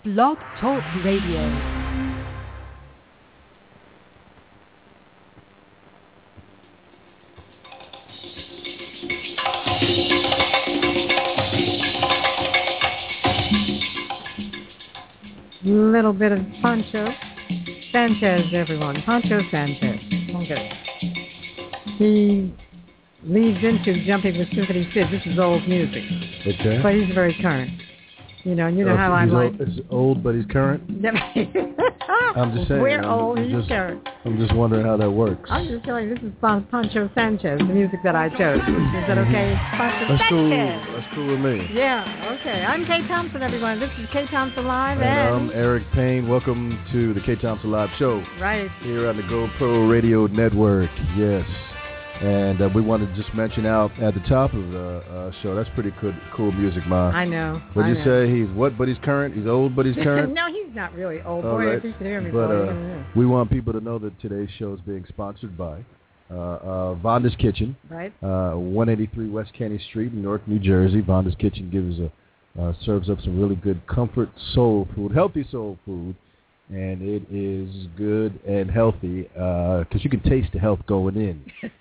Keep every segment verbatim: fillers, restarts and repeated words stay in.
Blog Talk Radio. Little bit of Pancho Sanchez, everyone. Pancho Sanchez. Okay. He leads into Jumping with Symphony Sid. This is old music. Okay. But he's very current. You know, you know oh, how I like. Old, it's old, but he's current. I'm just saying. We're I'm, old, I'm he's just, current. I'm just wondering how that works. I'm just telling you, this is Pancho Sanchez, the music that I chose. Is that okay? Pancho That's Sanchez. cool. That's cool with me. Yeah. Okay. I'm Kay Thompson, everyone. This is Kay Thompson Live, and, and I'm Eric Payne. Welcome to the Kay Thompson Live Show. Right. Here on the GoPro Radio Network. Yes. And uh, we wanted to just mention out at the top of the uh, show, that's pretty good, cool music, Ma. I know. What'd I you know. say? He's what, but he's current? He's old, but he's current? No, he's not really old. All Boy, right. if you could hear me, but, boy, uh, we want people to know that today's show is being sponsored by uh, uh, Vonda's Kitchen. Right. Uh, one eighty-three West Caney Street in Newark, New Jersey. Vonda's Kitchen gives a, uh, serves up some really good comfort soul food, healthy soul food. And it is good and healthy because uh, you can taste the health going in.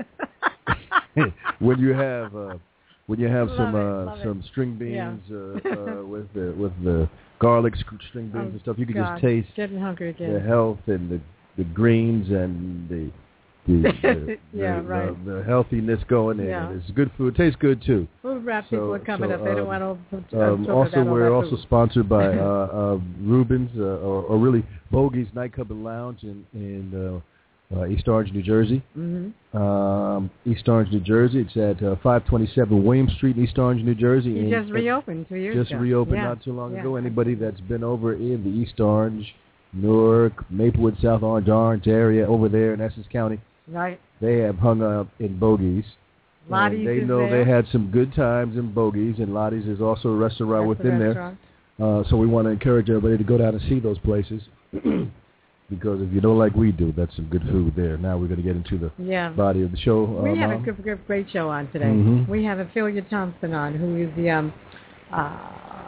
when you have uh, when you have love some it, uh, some it. string beans Yeah. uh, uh, with the with the garlic string beans oh, and stuff, you can God. just taste Getting hungry again. the health and the the greens and the the, the, yeah, the, right. the, the healthiness going in. Yeah. It's good food. It tastes good too. Food rap so, people are coming so, up. They um, don't want to. um, also, we're also food. sponsored by uh, uh, Rubens, uh, or, or really Bogey's Nightclub and Lounge in in uh, uh, East Orange, New Jersey. Mm-hmm. Um, East Orange, New Jersey. It's at uh, five twenty-seven William Street in East Orange, New Jersey. You just reopened two years just ago. Just reopened yeah. not too long yeah. ago. Anybody that's been over in the East Orange, Newark, Maplewood, South Orange, Orange area over there in Essex County, right? They have hung up in Bogies. Lottie's they is know there. they had some good times in Bogies, and Lottie's is also a restaurant That's within a restaurant. there. Uh, so we want to encourage everybody to go down and see those places. Because if you don't like we do, that's some good food there. Now we're going to get into the yeah. body of the show. We uh, have Mom. a good, good, great show on today. Mm-hmm. We have Ophelia Thompson on, who is the um, uh,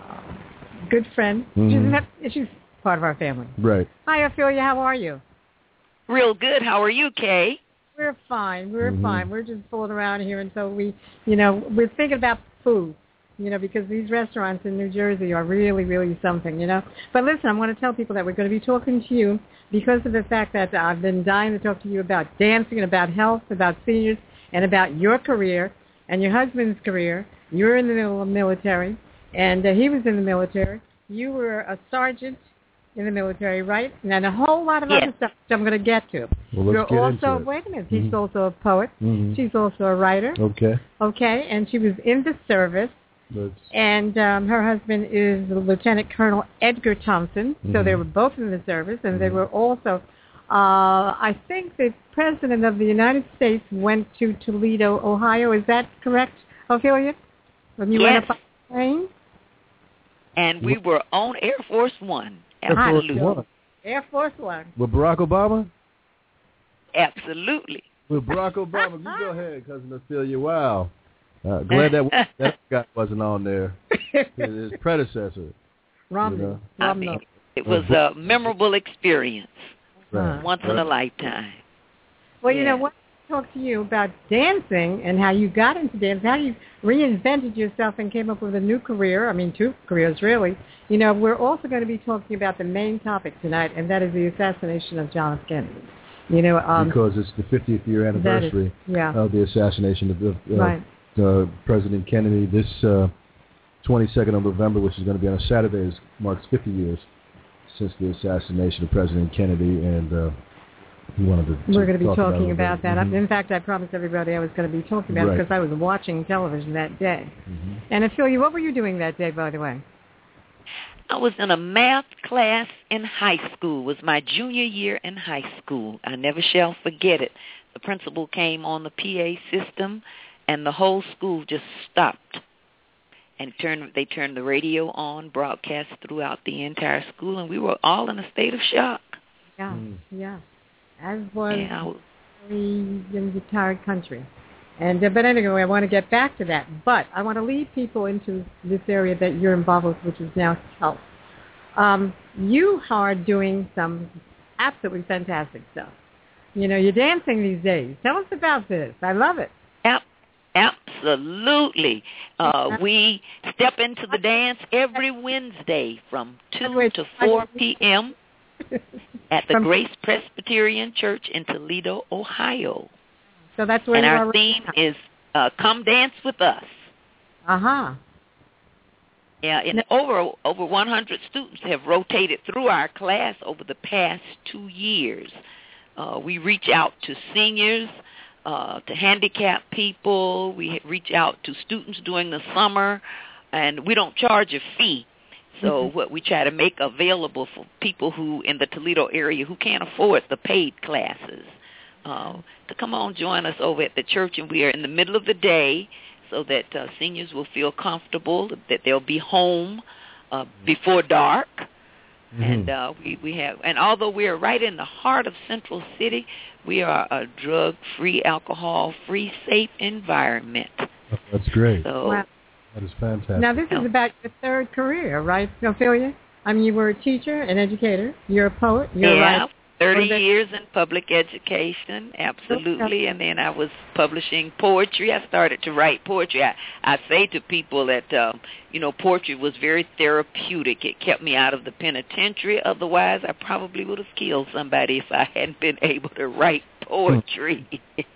good friend. Mm-hmm. She's, she's part of our family. Right. Hi, Ophelia. How are you? Real good. How are you, Kay? We're fine. We're mm-hmm. fine. We're just fooling around here until we, you know, we're thinking about food, you know, because these restaurants in New Jersey are really, really something, you know. But listen, I want to tell people that we're going to be talking to you because of the fact that I've been dying to talk to you about dancing and about health, about seniors, and about your career and your husband's career. You're in the military, and uh, he was in the military. You were a sergeant in the military, right? And then a whole lot of yes. other stuff which I'm going to get to. Well, let's You're get also, into it. wait a minute, Mm-hmm. she's also a poet. Mm-hmm. She's also a writer. Okay. Okay, and she was in the service. Let's... And um, her husband is Lieutenant Colonel Edgar Thompson. Mm-hmm. So they were both in the service, and mm-hmm. they were also, uh, I think the President of the United States went to Toledo, Ohio. Is that correct, Ophelia? When you yes. went up on the plane? And we were on Air Force One. Air Force Absolutely. One. Air Force One. With Barack Obama? Absolutely. With Barack Obama. You go ahead, Cousin Ophelia. Wow. Uh, glad that that guy wasn't on there. His predecessor. Romney. You know? I Romney. mean, it was a memorable experience. Right. Once right. in a lifetime. Well, you yeah. know, I want to talk to you about dancing and how you got into dance, how you reinvented yourself and came up with a new career. I mean, two careers, really. You know, we're also going to be talking about the main topic tonight, and that is the assassination of John F. Kennedy. You know, um, because it's the fiftieth year anniversary is, yeah. of the assassination of, of right. uh, President Kennedy. This uh, twenty-second of November, which is going to be on a Saturday, is, marks fifty years since the assassination of President Kennedy, and uh, we wanted to, to We're going to be talk talking about, about that. Mm-hmm. In fact, I promised everybody I was going to be talking about right. it because I was watching television that day. Mm-hmm. And Ophelia, what were you doing that day, by the way? I was in a math class in high school. It was my junior year in high school. I never shall forget it. The principal came on the P A system, and the whole school just stopped. And turned, they turned the radio on, broadcast throughout the entire school, and we were all in a state of shock. Yeah, Mm. yeah. As was Yeah, I was- the entire country. And uh, but anyway, I want to get back to that. But I want to lead people into this area that you're involved with, which is now health. um, you are doing some absolutely fantastic stuff. You know, you're dancing these days. Tell us about this. I love it. Yep. Absolutely. Uh, we step into the dance every Wednesday from two to four p.m. at the Grace Presbyterian Church in Toledo, Ohio. So that's where and you our are theme right is uh, "Come Dance with Us." Uh huh. Yeah, and over over one hundred students have rotated through our class over the past two years. Uh, we reach out to seniors, uh, to handicapped people. We reach out to students during the summer, and we don't charge a fee. So mm-hmm. what we try to make available for people who in the Toledo area who can't afford the paid classes uh, to come on join us over at the church, and we are in the middle of the day so that uh, seniors will feel comfortable, that they'll be home uh, before dark. Mm-hmm. And uh, we, we have, and although we are right in the heart of Central City, we are a drug-free, alcohol-free, safe environment. Oh, that's great. So, wow. That is fantastic. Now, this is about your third career, right, Ophelia? I mean, you were a teacher, an educator. You're a poet. You're yeah, a writer. thirty years in public education, absolutely. And then I was publishing poetry. I started to write poetry. I, I say to people that, uh, you know, poetry was very therapeutic. It kept me out of the penitentiary. Otherwise, I probably would have killed somebody if I hadn't been able to write poetry.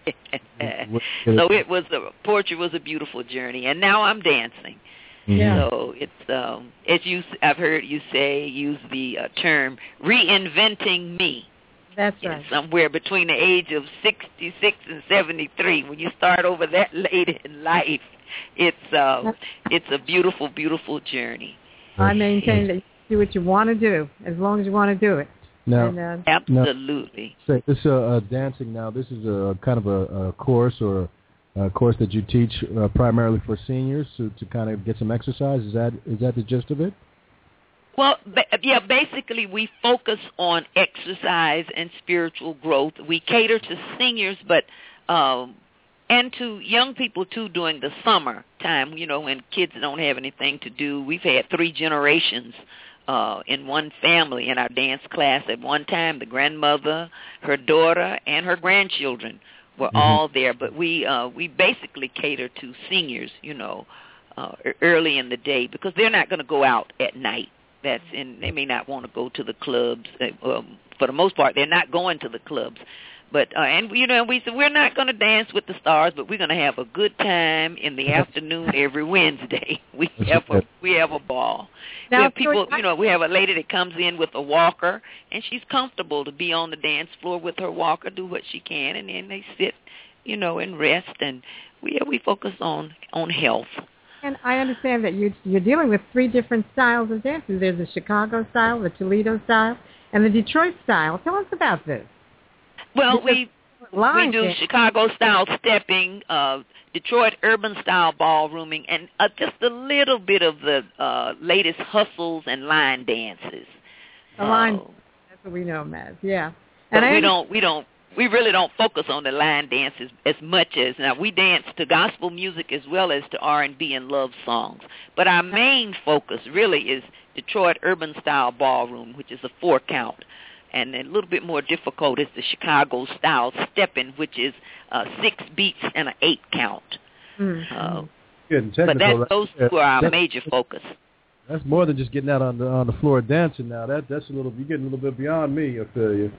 So it was a, poetry was a beautiful journey. And now I'm dancing. Yeah. So it's um, as you I've heard you say use the uh, term reinventing me. That's right. It's somewhere between the age of sixty-six and seventy-three. When you start over that late in life, it's uh, it's a beautiful, beautiful journey. I maintain that you do what you want to do as long as you want to do it. Now, and, uh, absolutely. Now, say this uh, uh, dancing. Now, this is a kind of a, a course or. Uh, course that you teach uh, primarily for seniors to, to kind of get some exercise. Is that is that the gist of it? Well, ba- yeah, basically we focus on exercise and spiritual growth. We cater to seniors, but um, and to young people too during the summer time, you know, when kids don't have anything to do. We've had three generations uh, in one family in our dance class at one time, the grandmother, her daughter, and her grandchildren were mm-hmm. all there, but we uh, we basically cater to seniors, you know, uh, early in the day because they're not going to go out at night. That's and they may not want to go to the clubs. Um, for the most part, they're not going to the clubs. But uh, and you know, we said we're not going to dance with the stars, but we're going to have a good time in the afternoon every Wednesday. We have a we have a ball. Now, we have people, you know, we have a lady that comes in with a walker, and she's comfortable to be on the dance floor with her walker, do what she can, and then they sit, you know, and rest. And we we focus on on health. And I understand that you you're dealing with three different styles of dancing. There's the Chicago style, the Toledo style, and the Detroit style. Tell us about this. Well, we we do Chicago-style stepping, uh, Detroit urban-style ballrooming, and uh, just a little bit of the uh, latest hustles and line dances. The line, uh, that's what we know them as, yeah. And but we don't, we don't, we really don't focus on the line dances as much as now. We dance to gospel music as well as to R and B and love songs. But our main focus really is Detroit urban-style ballroom, which is a four count. And a little bit more difficult is the Chicago-style stepping, which is uh, six beats and an eight count. Mm-hmm. Uh, Good, but that, those two are our major focus. That's more than just getting out on the on the floor dancing. Now that that's a little you're getting a little bit beyond me. I feel you.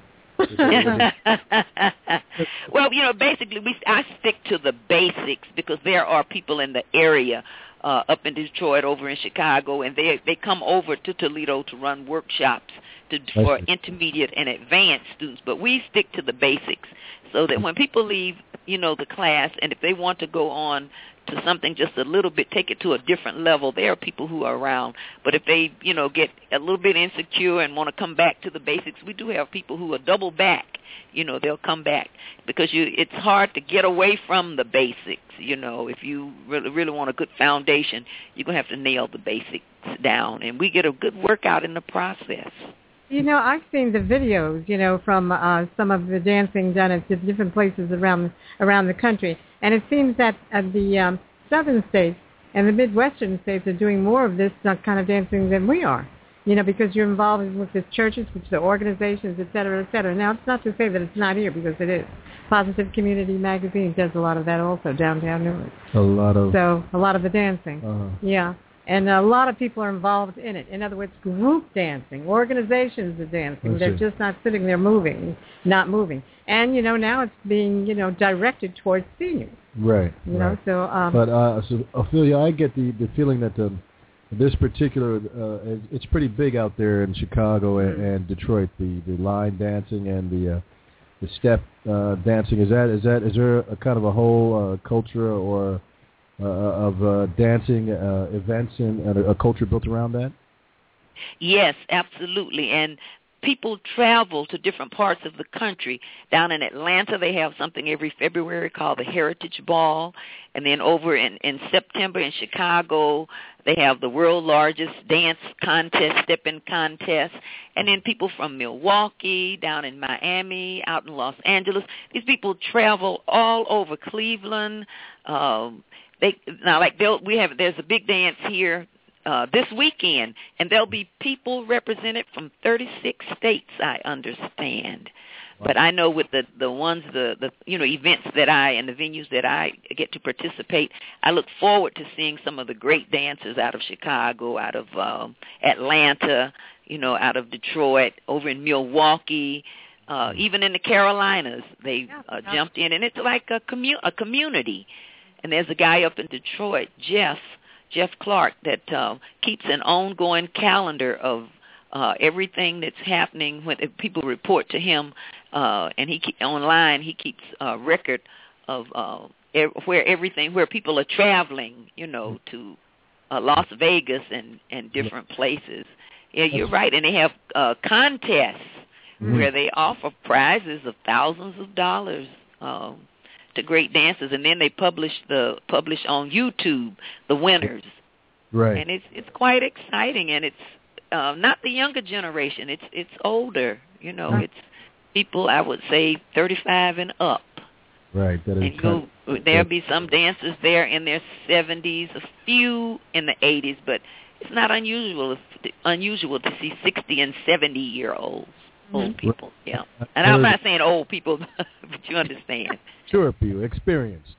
Well, you know, basically, we I stick to the basics because there are people in the area uh, up in Detroit, over in Chicago, and they they come over to Toledo to run workshops to, for intermediate and advanced students. But we stick to the basics so that when people leave, you know, the class, and if they want to go on to something just a little bit, take it to a different level, there are people who are around. But if they, you know, get a little bit insecure and want to come back to the basics, we do have people who are double back. You know, they'll come back because you. It's hard to get away from the basics. You know, if you really, really want a good foundation, you're going to have to nail the basics down. And we get a good workout in the process. You know, I've seen the videos, you know, from uh, some of the dancing done at different places around around the country, and it seems that uh, the um, southern states and the Midwestern states are doing more of this uh, kind of dancing than we are. you know, because you're involved with the churches, with the organizations, et cetera, et cetera. Now, it's not to say that it's not here, because it is. Positive Community Magazine does a lot of that also downtown Newark. A lot of... So, a lot of the dancing. Uh-huh. Yeah. And a lot of people are involved in it. In other words, group dancing, organizations are dancing. They're just not sitting there moving, not moving. And, you know, now it's being, you know, directed towards seniors. Right. You right. know, so... Um, but, uh, so, Ophelia, I get the, the feeling that the, this particular, uh, it's pretty big out there in Chicago and, mm-hmm. and Detroit, the, the line dancing and the... Uh, The step uh, dancing, is that is that is there a kind of a whole uh, culture or uh, of uh, dancing uh, events and, and a, a culture built around that? Yes, absolutely. And people travel to different parts of the country. Down in Atlanta, they have something every February called the Heritage Ball. And then over in, in September in Chicago, they have the world's largest dance contest, step-in contest. And then people from Milwaukee, down in Miami, out in Los Angeles. These people travel all over Cleveland. Um, they now, like they'll, we have, there's a big dance here uh, this weekend, and there'll be people represented from thirty-six states, I understand. But I know with the, the ones, the, the, you know, events that I, and the venues that I get to participate, I look forward to seeing some of the great dancers out of Chicago, out of um, Atlanta, you know, out of Detroit, over in Milwaukee, uh, even in the Carolinas. They uh, jumped in, and it's like a, commu- a community. And there's a guy up in Detroit, Jeff, Jeff Clark, that uh, keeps an ongoing calendar of Uh, everything that's happening when people report to him, uh, and he keep, online he keeps a record of uh, er, where everything where people are traveling, you know, to uh, Las Vegas and, and different places. Yeah, you're right, and they have uh, contests mm-hmm. where they offer prizes of thousands of dollars um, to great dancers, and then they publish the publish on YouTube the winners. Right, and it's it's quite exciting, and it's. Uh, not the younger generation. It's it's older. You know, it's people, I would say, thirty-five and up. Right. That is and you'll, there'll be some dancers there in their seventies, a few in the eighties, but it's not unusual unusual to see sixty and seventy-year-olds, old mm-hmm. people. Yeah. And I'm not saying old people, but you understand. Sure, people, experienced.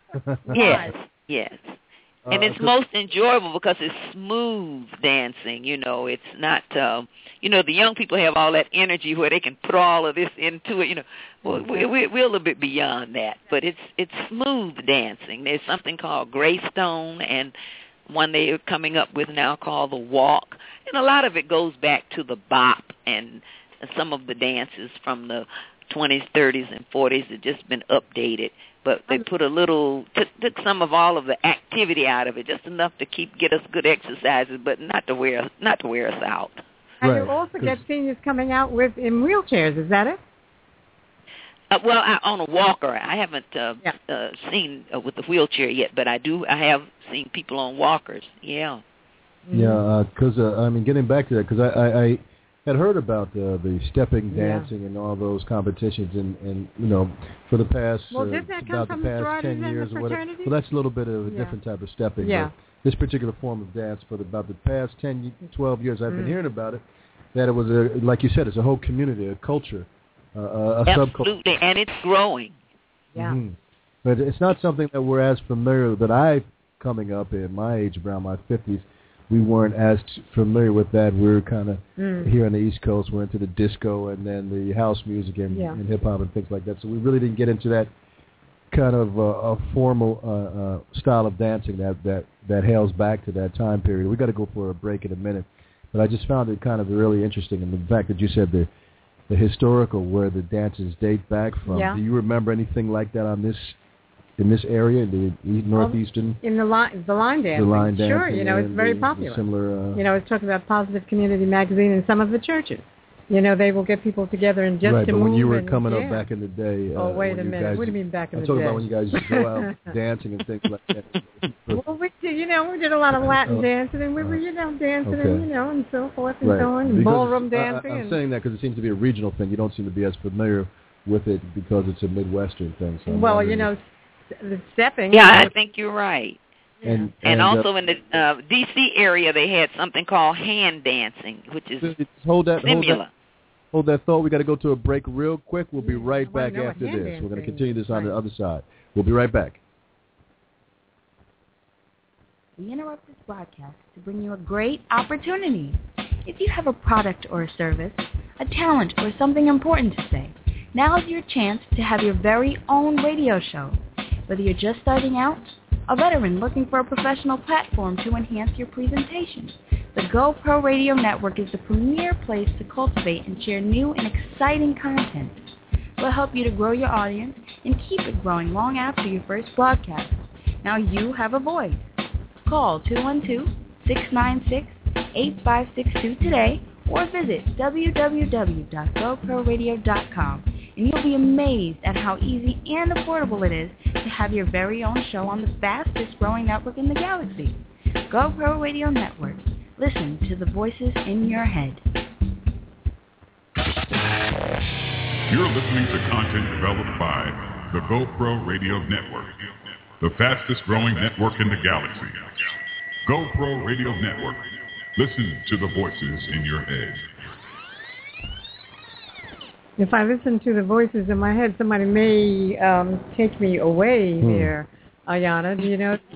Yes, yes. And it's uh, most enjoyable because it's smooth dancing, you know. It's not, uh, you know, the young people have all that energy where they can put all of this into it, you know. Well, we, we, we're a little bit beyond that, but it's it's smooth dancing. There's something called Greystone and one they are coming up with now called the Walk. And a lot of it goes back to the bop and some of the dances from the twenties, thirties, and forties have just been updated. But they put a little, took, took some of all of the activity out of it, just enough to keep get us good exercises, but not to wear not to wear us out. And right. you also get seniors coming out with in wheelchairs. Is that it? Uh, well, I, on a walker, I haven't uh, yeah. uh, seen uh, with the wheelchair yet, but I do. I have seen people on walkers. Yeah. Yeah, because uh, uh, I mean, getting back to that, because I. I, I had heard about the the stepping dancing yeah. and all those competitions, and, and you know, for the past well, uh, about the past ten years or whatever. Well, that's a little bit of a yeah. different type of stepping. Yeah. But this particular form of dance for the, about the past ten, twelve years, I've mm. been hearing about it. That it was a, like you said, it's a whole community, a culture, uh, a Absolutely, subculture, and it's growing. Yeah. Mm-hmm. But it's not something that we're as familiar with. That I, coming up in my age, around my fifties. We weren't as familiar with that. We were kind of mm. here on the East Coast. We're into the disco and then the house music and, yeah. and hip hop and things like that. So we really didn't get into that kind of uh, a formal uh, uh, style of dancing that, that, that hails back to that time period. We got to go for a break in a minute, but I just found it kind of really interesting. And the fact that you said the the historical where the dances date back from. Yeah. Do you remember anything like that on this? In this area, the northeastern, in the line, the line dancing, the line dancing, sure, you know, it's very the, popular. The similar, uh, you know, it's talking about Positive Community Magazine and some of the churches. You know, they will get people together and just right, to but move. when you were and, coming yeah. up back in the day, uh, oh wait a minute, guys, what do you mean back in I'm the day? day? I'm talking about when you guys go out dancing and things like that. Well, we did, you know, we did a lot of Latin uh, dancing, and we were, you know, dancing, okay. and, you know, and so forth and right. so on, because ballroom I, dancing. I, I'm and, saying that because it seems to be a regional thing. You don't seem to be as familiar with it because it's a Midwestern thing. So well, you know. The stepping. Yeah, I think you're right. Yeah. And, And, and also uh, in the uh, D C area, they had something called hand dancing, which is just hold that, hold similar. that, hold that thought. We got to go to a break real quick. We'll be Yeah, right I wanna back know what after hand this. We're going to dancing continue this is. on the Right. other side. We'll be right back. We interrupt this broadcast to bring you a great opportunity. If you have a product or a service, a talent, or something important to say, now is your chance to have your very own radio show. Whether you're just starting out, a veteran looking for a professional platform to enhance your presentation, the GoPro Radio Network is the premier place to cultivate and share new and exciting content. We'll help you to grow your audience and keep it growing long after your first broadcast. Now you have a voice. Call two one two, six nine six, eight five six two today or visit w w w dot gopro radio dot com, and you'll be amazed at how easy and affordable it is to have your very own show on the fastest growing network in the galaxy. GoPro Radio Network. Listen to the voices in your head. You're listening to content developed by the GoPro Radio Network, the fastest growing network in the galaxy. GoPro Radio Network. Listen to the voices in your head. If I listen to the voices in my head, somebody may um, take me away Hmm. there, Ayana. Do you know?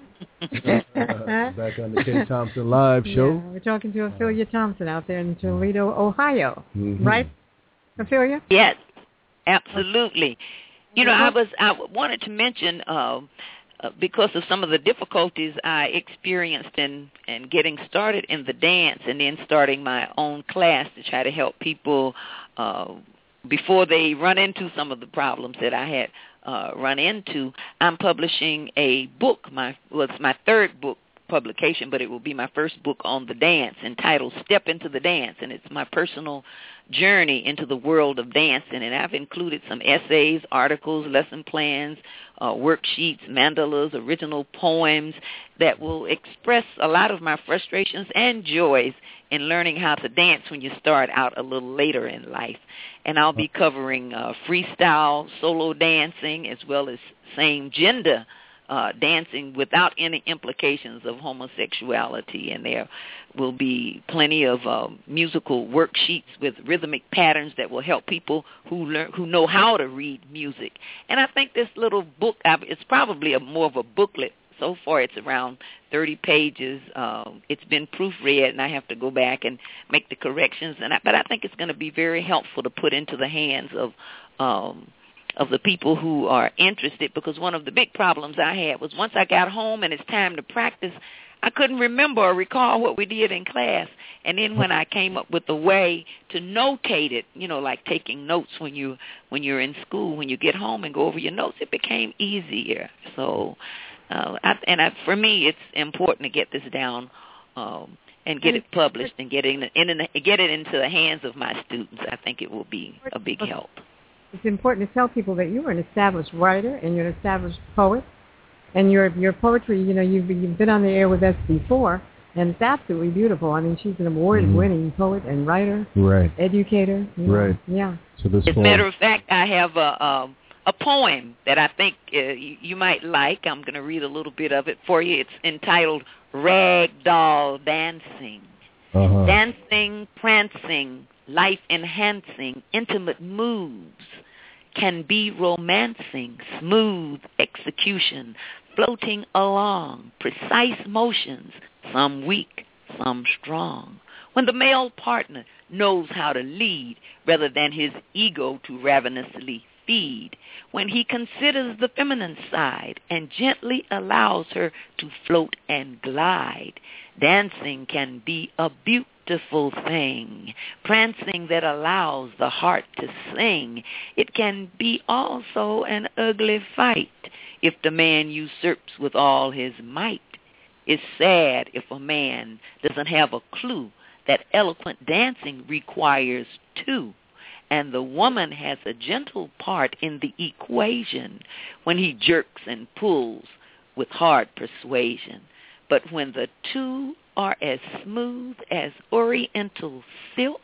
Back on the Kay Thompson Live show. Yeah, we're talking to Ophelia Thompson out there in Toledo, Ohio. Mm-hmm. Right, Ophelia? Yes, absolutely. You know, I was I wanted to mention uh, uh, because of some of the difficulties I experienced in, in getting started in the dance and then starting my own class to try to help people uh, before they run into some of the problems that I had uh, run into. I'm publishing a book. My well, it's my third book publication, but it will be my first book on the dance, entitled Step Into the Dance, and it's my personal journey into the world of dancing, and I've included some essays, articles, lesson plans, uh, worksheets, mandalas, original poems that will express a lot of my frustrations and joys in learning how to dance when you start out a little later in life. And I'll be covering uh, freestyle, solo dancing, as well as same-gender Uh, dancing without any implications of homosexuality, and there will be plenty of uh, musical worksheets with rhythmic patterns that will help people who learn, who know how to read music. And I think this little book, it's probably a, more of a booklet. So far, it's around thirty pages. Uh, it's been proofread, and I have to go back and make the corrections. And I, but I think it's going to be very helpful to put into the hands of um, of the people who are interested, because one of the big problems I had was once I got home and it's time to practice, I couldn't remember or recall what we did in class. And then when I came up with a way to notate it, you know, like taking notes when you when you're in school, when you get home and go over your notes, it became easier. So, uh, I, and I, for me, it's important to get this down um, and get it published and get it in, in, get it into the hands of my students. I think it will be a big help. It's important to tell people that you are an established writer and you're an established poet, and your your poetry, you know, you've you've been on the air with us before, and it's absolutely beautiful. I mean, she's an award-winning mm-hmm. poet and writer, right, educator, you know, right, yeah. So this As a matter of fact, I have a um, a poem that I think uh, you, you might like. I'm going to read a little bit of it for you. It's entitled "Ragdoll Dancing." Uh-huh. Dancing, prancing, life-enhancing, intimate moves can be romancing, smooth execution, floating along, precise motions, some weak, some strong. When the male partner knows how to lead rather than his ego to ravenously feed, when he considers the feminine side and gently allows her to float and glide, dancing can be a beautiful thing, prancing that allows the heart to sing. It can be also an ugly fight if the man usurps with all his might. It's sad if a man doesn't have a clue that eloquent dancing requires two, and the woman has a gentle part in the equation when he jerks and pulls with hard persuasion. But when the two are as smooth as oriental silk,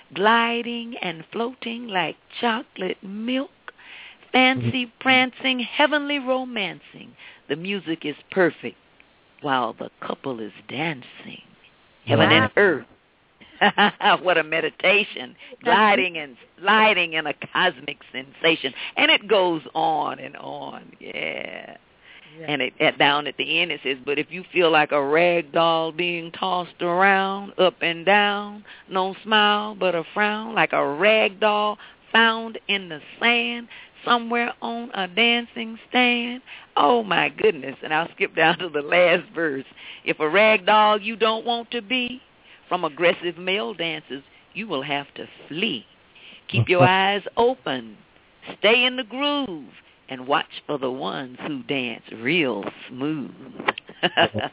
gliding and floating like chocolate milk, fancy prancing, heavenly romancing, the music is perfect, while the couple is dancing. Heaven Wow. and earth. What a meditation. Gliding and sliding in a cosmic sensation. And it goes on and on. Yeah. Yeah. And it, at, down at the end it says, but if you feel like a rag doll being tossed around, up and down, no smile but a frown, like a rag doll found in the sand, somewhere on a dancing stand. Oh, my goodness. And I'll skip down to the last verse. If a rag doll you don't want to be, from aggressive male dancers, you will have to flee. Keep your eyes open. Stay in the groove. And watch for the ones who dance real smooth. you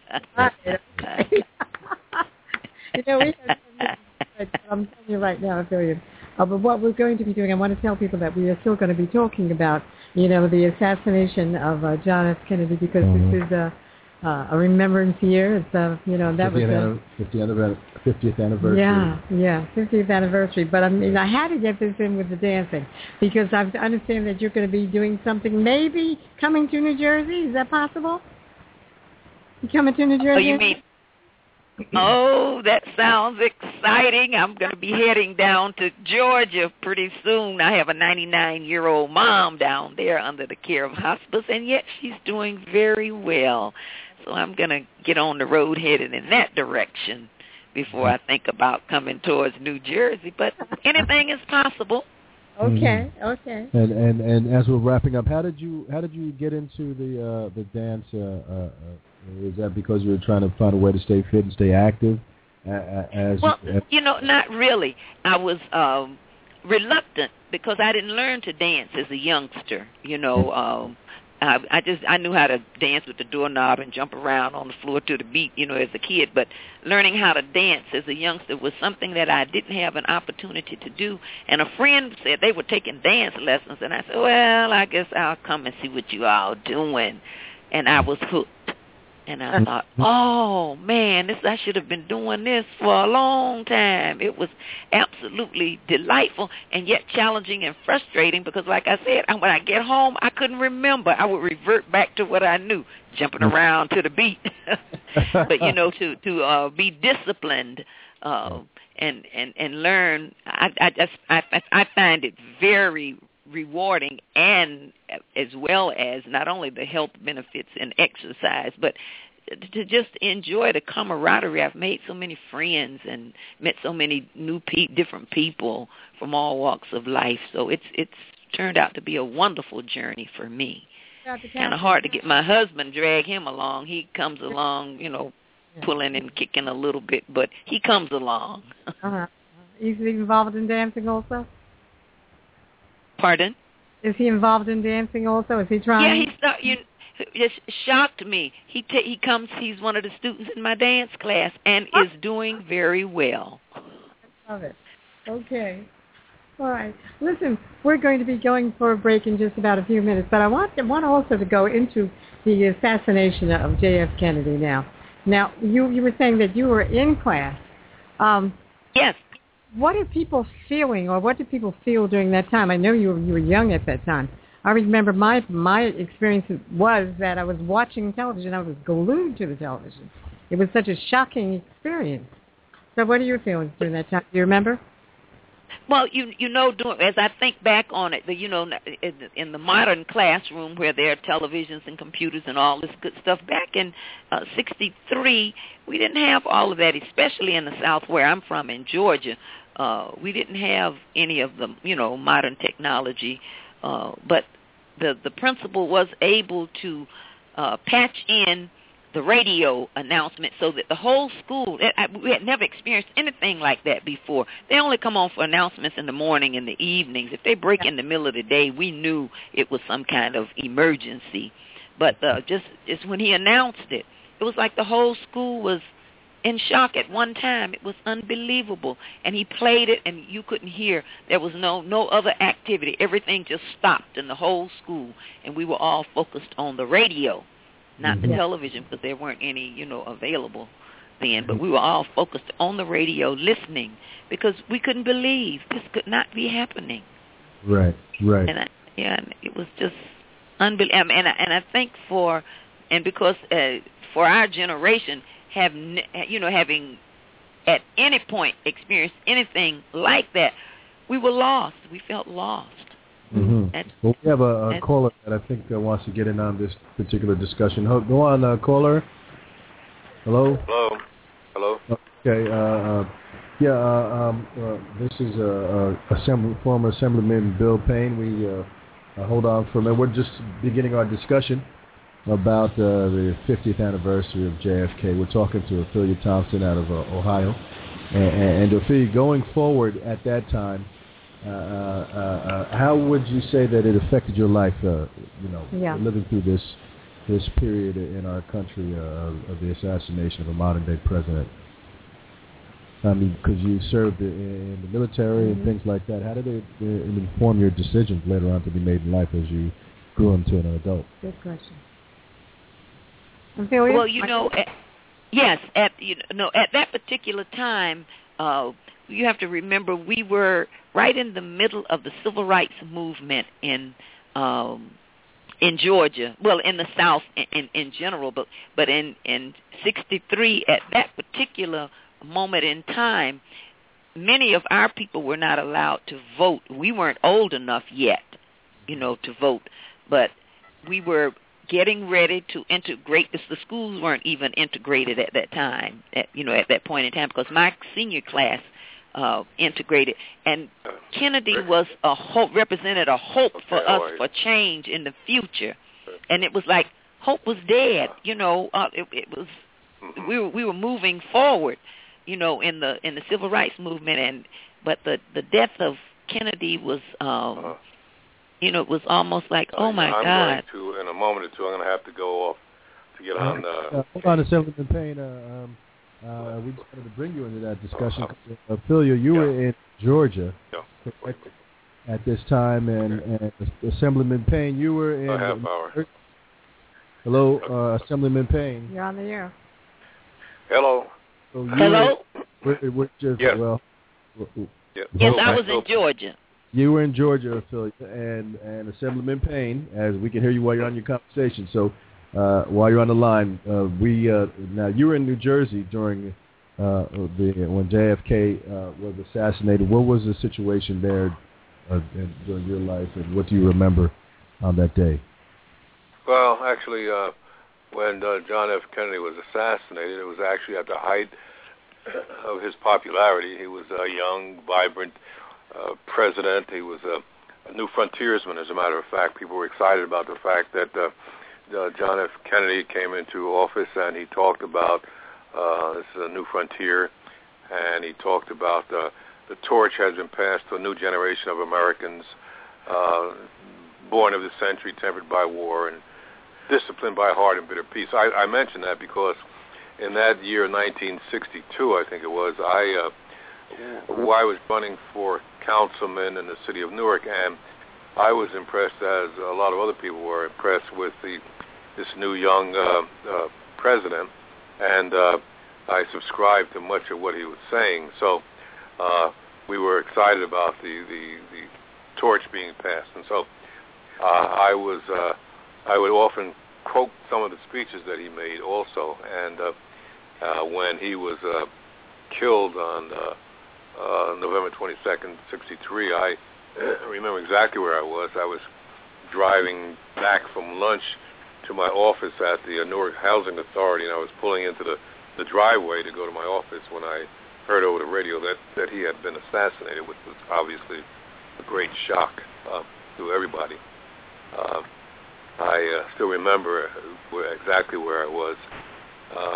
know, we have, I'm telling you right now, Billion. Uh, but what we're going to be doing, I want to tell people that we are still going to be talking about, you know, the assassination of uh, John F. Kennedy, because mm-hmm. this is a, uh, a remembrance year. It's uh, you know, that was a fiftieth anniversary. Yeah, yeah, fiftieth anniversary. But I mean, I had to get this in with the dancing because I understand that you're going to be doing something, maybe coming to New Jersey. Is that possible? You coming to New Jersey? Oh, you mean? Oh, that sounds exciting. I'm going to be heading down to Georgia pretty soon. I have a ninety-nine-year-old mom down there under the care of hospice, and yet she's doing very well. So I'm going to get on the road headed in that direction before I think about coming towards New Jersey. But anything is possible. Okay, okay. And and and as we're wrapping up, how did you how did you get into the uh, the dance? Uh, uh, is that because you were trying to find a way to stay fit and stay active? Uh, as well, you, as you know, not really. I was um, reluctant because I didn't learn to dance as a youngster. You know, um, I, I just I knew how to dance with the doorknob and jump around on the floor to the beat, you know, as a kid. But learning how to dance as a youngster was something that I didn't have an opportunity to do. And a friend said they were taking dance lessons, and I said, well, I guess I'll come and see what you all doing. And I was hooked. And I thought, oh, man, this I should have been doing this for a long time. It was absolutely delightful and yet challenging and frustrating because, like I said, when I get home, I couldn't remember. I would revert back to what I knew, jumping around to the beat. But, you know, to, to uh, be disciplined uh, and, and, and learn, I, I, just, I, I find it very rewarding, and as well as not only the health benefits and exercise, but to just enjoy the camaraderie. I've made so many friends and met so many new pe- different people from all walks of life. So it's it's turned out to be a wonderful journey for me. Kind of hard to get my husband, drag him along. He comes along, you know, pulling and kicking a little bit, but he comes along. Uh-huh. Is he involved in dancing also? Pardon? Is he involved in dancing also? Is he trying? Yeah, he start, you just shocked me. He t- he comes. He's one of the students in my dance class and is doing very well. I love it. Okay. All right. Listen, we're going to be going for a break in just about a few minutes, but I want want also to go into the assassination of J F Kennedy now. Now, you you were saying that you were in class. Um, yes. What are people feeling, or what did people feel during that time? I know you were, you were young at that time. I remember my my experience was that I was watching television. I was glued to the television. It was such a shocking experience. So what are your feelings during that time? Do you remember? Well, you you know, doing, as I think back on it, the, you know, in, in the modern classroom where there are televisions and computers and all this good stuff, back in uh, sixty-three, we didn't have all of that, especially in the South where I'm from, in Georgia. Uh, we didn't have any of the, you know, modern technology, uh, but the the principal was able to uh, patch in the radio announcement so that the whole school, we had never experienced anything like that before. They only come on for announcements in the morning and the evenings. If they break in the middle of the day, we knew it was some kind of emergency. But uh, just, just when he announced it, it was like the whole school was in shock at one time. It was unbelievable. And he played it, and you couldn't hear. There was no, no other activity. Everything just stopped in the whole school, and we were all focused on the radio. Not the yeah. television, because there weren't any, you know, available then. But we were all focused on the radio, listening, because we couldn't believe this could not be happening. Right, right. And I, yeah, it was just unbelievable. And I, and I think for, and because uh, for our generation, have you know having at any point experienced anything like that, we were lost. We felt lost. Mm-hmm. Well, we have a, a caller that I think uh, wants to get in on this particular discussion. Go on, uh, caller. Hello. Hello. Hello. Okay. Uh, uh, yeah. Uh, um, uh, this is uh, uh, Assembly, former Assemblyman Bill Payne. We uh, uh, hold on for a minute. We're just beginning our discussion about uh, the fiftieth anniversary of J F K. We're talking to Ophelia Thompson out of uh, Ohio, and, and Ophelia, going forward at that time. Uh, uh, uh, how would you say that it affected your life, uh, you know, yeah. living through this this period in our country uh, of the assassination of a modern-day president? I mean, because you served in the military mm-hmm. and things like that. How did it uh, inform your decisions later on to be made in life as you grew into an adult? Good question. Well, you know, at, yes, at you know, at that particular time, uh, you have to remember we were right in the middle of the civil rights movement in um, in Georgia. Well, in the South in, in, in general, but but in in sixty-three, at that particular moment in time, many of our people were not allowed to vote. We weren't old enough yet, you know, to vote, but we were getting ready to integrate. The schools weren't even integrated at that time, at, you know, at that point in time, because my senior class uh, integrated, and Kennedy was a hope, represented a hope for us for change in the future, and it was like hope was dead, you know. Uh, it, it was we were we were moving forward, you know, in the in the civil rights movement, and but the the death of Kennedy was. Um, uh-huh. You know, it was almost like, oh, my I'm God. Going to, in a moment or two, I'm going to have to go off to get on. Uh, uh, hold on, Assemblyman Payne. Uh, um, uh, we just wanted to bring you into that discussion. Uh, Ophelia, you yeah. were in Georgia yeah. correct, at this time, and, okay. and Assemblyman Payne, you were in. A half hour. Hello, uh, Assemblyman Payne. You're on the air. Hello. So Hello. Were, we're just, yes. Well, yeah. Yes, I was in Georgia. You were in Georgia, Ophelia, and, and Assemblyman Payne, as we can hear you while you're on your conversation. So uh, while you're on the line, uh, we uh, now you were in New Jersey during uh, the when J F K uh, was assassinated. What was the situation there uh, in, during your life, and what do you remember on that day? Well, actually, uh, when uh, John F. Kennedy was assassinated, it was actually at the height of his popularity. He was a young, vibrant Uh, president. He was a, a new frontiersman, as a matter of fact. People were excited about the fact that uh, uh, John F. Kennedy came into office and he talked about uh, this is a new frontier, and he talked about uh, the torch has been passed to a new generation of Americans uh, born of the century, tempered by war, and disciplined by hard and bitter peace. I, I mention that because in that year, nineteen sixty-two, I think it was, I uh, Well, I was running for councilman in the city of Newark, and I was impressed, as a lot of other people were impressed, with the this new young uh, uh, president, and uh, I subscribed to much of what he was saying. So uh, we were excited about the, the, the torch being passed, and so uh, I was uh, I would often quote some of the speeches that he made also, and uh, uh, when he was uh, killed on uh, Uh, November twenty-second, sixty-three, I uh, remember exactly where I was. I was driving back from lunch to my office at the uh, Newark Housing Authority, and I was pulling into the, the driveway to go to my office when I heard over the radio that, that he had been assassinated, which was obviously a great shock uh, to everybody. Uh, I uh, still remember where, exactly where I was. Uh,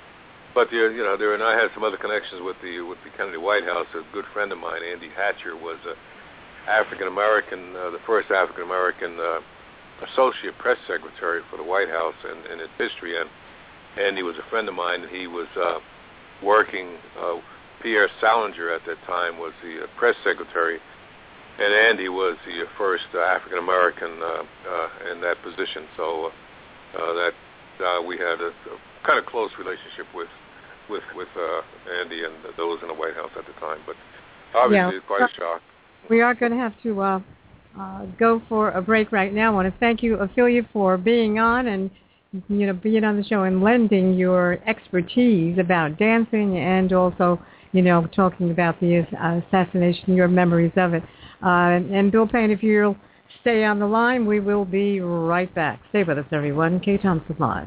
But there, you know, there, and I had some other connections with the with the Kennedy White House. A good friend of mine, Andy Hatcher, was a African American, uh, the first African American uh, associate press secretary for the White House in, in its history. And Andy was a friend of mine, and he was uh, working. Uh, Pierre Salinger at that time was the uh, press secretary, and Andy was the first uh, African American uh, uh, in that position. So uh, uh, that uh, we had a, a kind of close relationship with. with with uh, Andy and those in the White House at the time, but obviously yeah. quite a shock. We are going to have to uh, uh, go for a break right now. I want to thank you, Ophelia, for being on, and you know, being on the show and lending your expertise about dancing and also, you know, talking about the uh, assassination, your memories of it. Uh, and, and Bill Payne, if you'll stay on the line, we will be right back. Stay with us, everyone. Kay Thompson Live.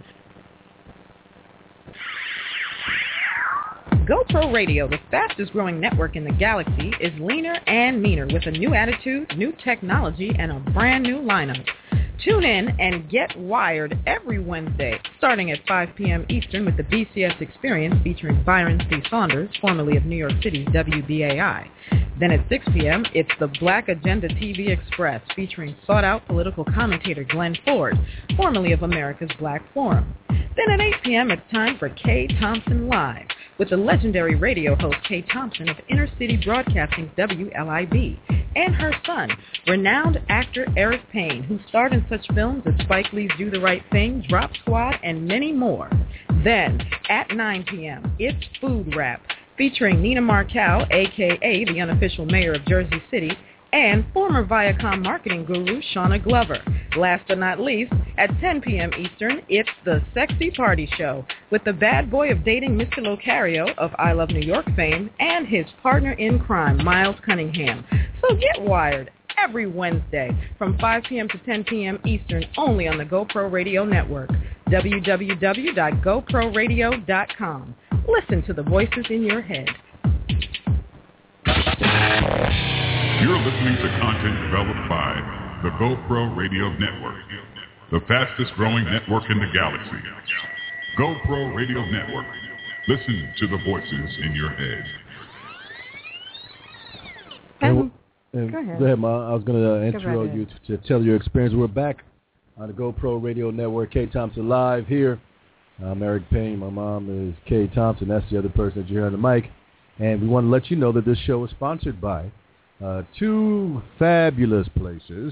GoPro Radio, the fastest growing network in the galaxy, is leaner and meaner with a new attitude, new technology, and a brand new lineup. Tune in and get wired every Wednesday, starting at five p.m. Eastern with the B C S Experience featuring Byron C. Saunders, formerly of New York City's W B A I. Then at six p.m., it's the Black Agenda T V Express featuring sought-out political commentator Glenn Ford, formerly of America's Black Forum. Then at eight p.m., it's time for Kay Thompson Live with the legendary radio host Kay Thompson of Inner City Broadcasting W L I B and her son, renowned actor Eric Payne, who starred in such films as Spike Lee's Do the Right Thing, Drop Squad, and many more. Then, at nine p.m., it's Food Rap, featuring Nina Markel, a k a the unofficial mayor of Jersey City, and former Viacom marketing guru Shauna Glover. Last but not least, at ten p.m. Eastern, it's the Sexy Party Show with the bad boy of dating Mister Locario of I Love New York fame and his partner in crime, Miles Cunningham. So get wired every Wednesday from five p.m. to ten p.m. Eastern only on the GoPro Radio Network, w w w dot gopro radio dot com. Listen to the voices in your head. You're listening to content developed by the GoPro Radio Network, the fastest growing network in the galaxy. GoPro Radio Network. Listen to the voices in your head. Um, And go ahead. Go ahead, Ma. I was going to uh, Go intro right you to, to tell your experience. We're back on the GoPro Radio Network. Kay Thompson Live here. I'm Eric Payne. My mom is Kay Thompson. That's the other person that you hear on the mic. And we want to let you know that this show is sponsored by uh, two fabulous places.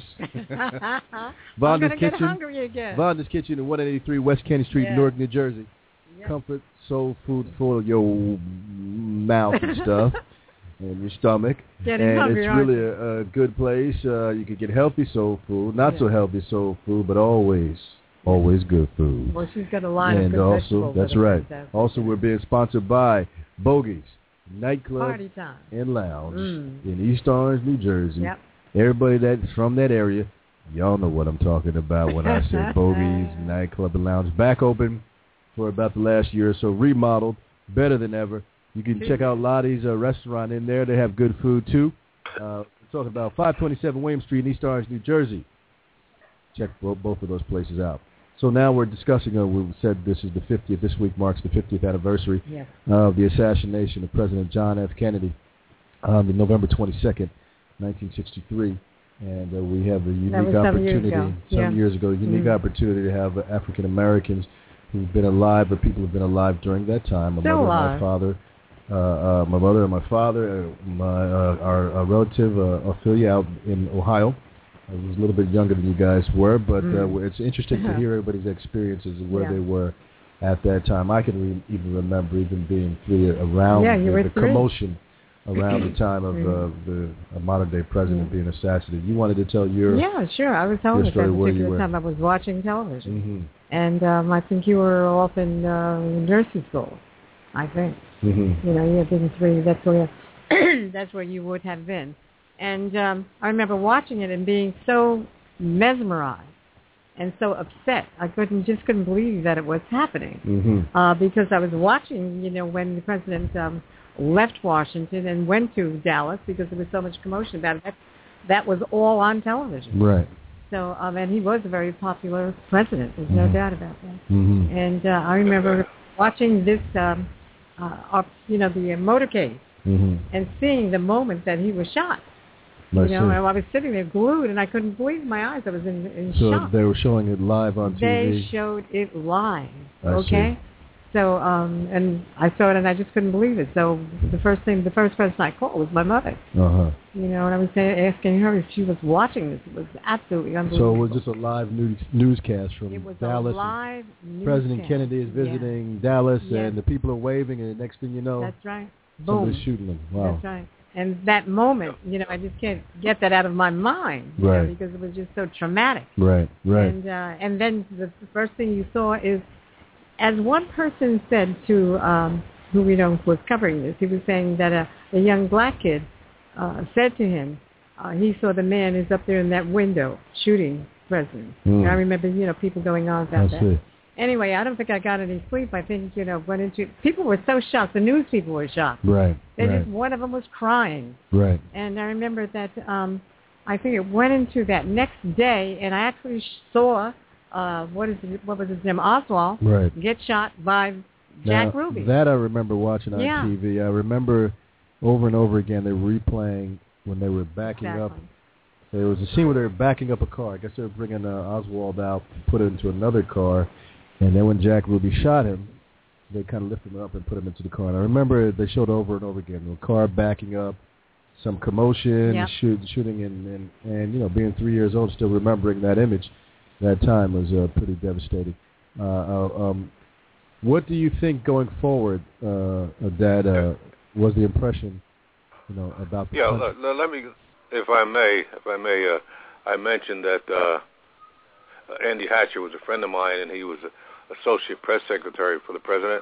I'm Vonda's going to get Kitchen. hungry again. Vonda's Kitchen at one eighty-three West Candy Street, Yeah. Newark, New Jersey. Yep. Comfort, soul food for your mouth and stuff. And your stomach. Getting and hungry, it's aren't really you? a, a good place. Uh, you can get healthy soul food, not Yeah. so healthy soul food, but always, always good food. Well, she's got a line and of good also, vegetables that's that are right. fantastic. Also, we're being sponsored by Bogey's Nightclub Party time. and Lounge Mm. in East Orange, New Jersey. Yep. Everybody that's from that area, y'all know what I'm talking about when I say Bogey's Nightclub and Lounge. Back open for about the last year or so, remodeled, better than ever. You can check out Lottie's uh, restaurant in there. They have good food, too. Uh, we're talking about five twenty-seven William Street in East Orange, New Jersey. Check both, both of those places out. So now we're discussing, uh, we said this is the fiftieth, this week marks the fiftieth anniversary Yes. of the assassination of President John F. Kennedy on the November twenty-second, nineteen sixty-three. And uh, we have a unique That was some opportunity, years ago. some Yeah. years ago, a unique Mhm. opportunity to have uh, African Americans who've been alive, or people who've been alive during that time. My Still mother alive. and my father. Uh, uh, my mother and my father, uh, my uh, our, our relative uh, Ophelia out in Ohio. I was a little bit younger than you guys were, but Mm. uh, it's interesting to hear everybody's experiences of where Yeah. they were at that time. I can re- even remember even being three around Yeah, you the, were the three. commotion around the time of uh, the uh, modern-day president Yeah. being assassinated. You wanted to tell your Yeah, sure. I was home your at story that where you particular were. time. I was watching television. Mm-hmm. And um, I think you were off in uh, nursing school, I think. Mm-hmm. You know, you had been three. That's where that's where you would have been. And um, I remember watching it and being so mesmerized and so upset. I couldn't just couldn't believe that it was happening Mm-hmm. uh, because I was watching. You know, when the president um, left Washington and went to Dallas because there was so much commotion about it. That, that was all on television. Right. So, um, and he was a very popular president. There's no Mhm. doubt about that. Mm-hmm. And uh, I remember watching this, um, uh, up, you know, the uh, motorcade, Mm-hmm. and seeing the moment that he was shot. I You know, see. and I was sitting there glued, and I couldn't believe my eyes. I was in, in So shock. they were showing it live on T V. They showed it live. I Okay. So, um, and I saw it, and I just couldn't believe it. So the first thing, the first person I called was my mother. Uh-huh. You know, and I was saying, asking her if she was watching this. It was absolutely So unbelievable. it was just a live news, newscast from It was Dallas. a live newscast. President Kennedy is visiting Dallas, Yeah. and the people are waving, and the next thing you know, That's right. Boom. somebody's shooting them. Wow. That's right. And that moment, you know, I just can't get that out of my mind, you right. know, because it was just so traumatic. Right, right. And uh, and then the first thing you saw is, as one person said to, um, who we know was covering this, he was saying that a, a young black kid uh, said to him, uh, he saw the man is up there in that window shooting president. Mm. And I remember, you know, people going on about I that. see. Anyway, I don't think I got any sleep. I think, you know, went into, people were so shocked. The news people were shocked. Right, They right. just, one of them was crying. Right. And I remember that, um, I think it went into that next day, and I actually saw, uh, what is it, what was his name, Oswald, right. get shot by Jack now, Ruby. That I remember watching on yeah. T V. I remember over and over again they were replaying when they were backing exactly. up. There was a scene where they were backing up a car. I guess they were bringing uh, Oswald out, put it into another car, and then when Jack Ruby shot him, they kind of lifted him up and put him into the car. And I remember they showed over and over again the car backing up, some commotion, yep. shoot, shooting, and, and, and, you know, being three years old, still remembering that image, that time was uh, pretty devastating. Uh, uh, um, what do you think going forward, uh, Dad, uh, was the impression, you know, about the Yeah, country? let, let me, if I may, if I may, uh, I mentioned that uh, Andy Hatcher was a friend of mine, and he was a associate press secretary for the president.